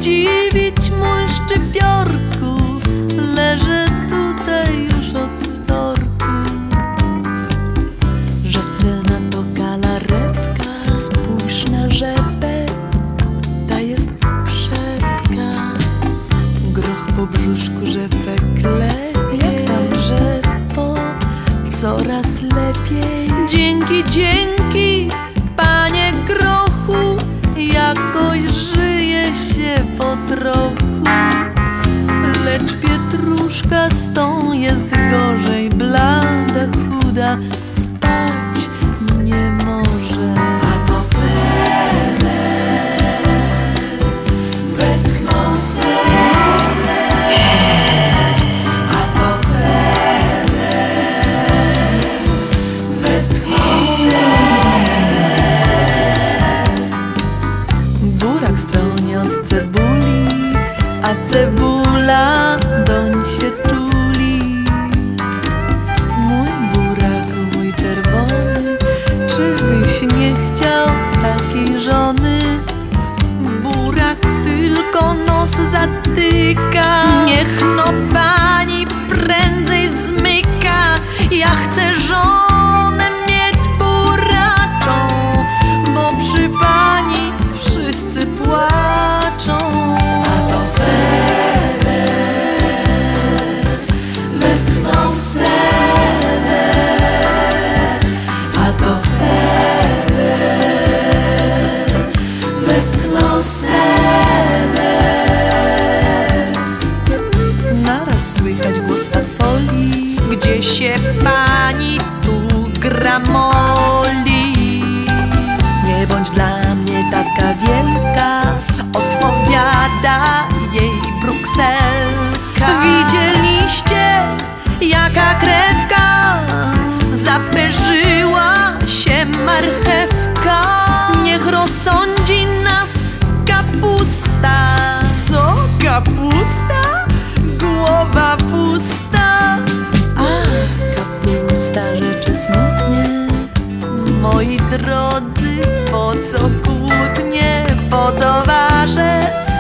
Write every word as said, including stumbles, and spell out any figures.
zdziwić, mój szczypiorku, leżę tutaj już od wtorku. Rzeczyna to galarepka, spójrz na rzepę, ta jest przepka. Groch po brzuszku rzepę klepie, jak tam rzepo, coraz lepiej. Dzięki, dzięki, panie grochu, jakoś żyje się po trochu. Lecz pietruszka z tą jest gorzej, blada, chuda, spać nie może. A to Feller, westchnął Seller. A to Feller, westchnął Seller. Burak stronie od cebuli, a cebula doń się czuli. Mój buraku, mój czerwony, czy byś nie chciał takiej żony? Burak tylko nos zatyka, niech no pani prędzej zmyka. Ja chcę żonę mieć buraczą, bo przy pani wszyscy płaczą. A to Feller, westchnął Seller. A to Feller, westchnął Seller. Naraz słychać głos fasoli, gdzie się pani tu gramoli. Nie bądź dla mnie taka wielka, odpowiada jej Brukselka. Widzieliście, jaka krewka, zaperzyła się marchewka. Niech rozsądzi nas kapusta. Co? Kapusta? Głowa pusta. A, kapusta rzeczy smutnie. Moi drodzy, po co kłótnie, po co wasze